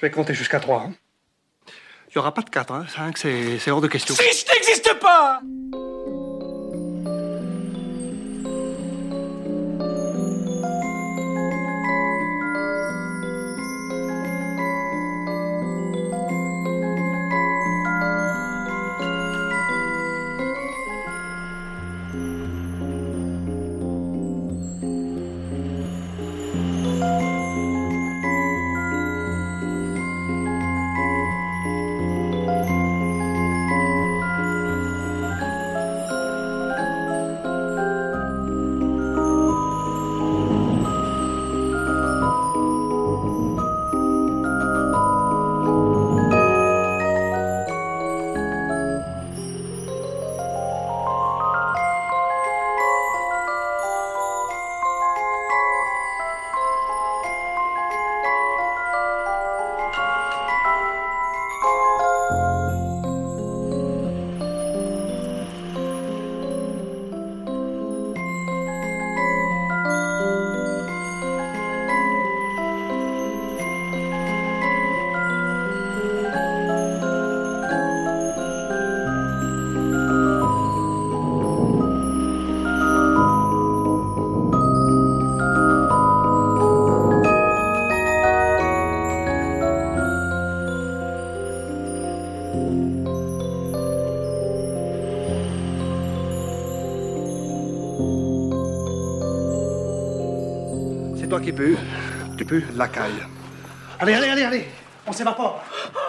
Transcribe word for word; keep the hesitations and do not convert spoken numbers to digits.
Je vais compter jusqu'à trois. Hein. Il n'y aura pas de quatre, hein. cinq, c'est, c'est hors de question. six n'existe pas! C'est toi qui peux. Tu peux la caille. Allez, allez, allez, allez. On s'évapore.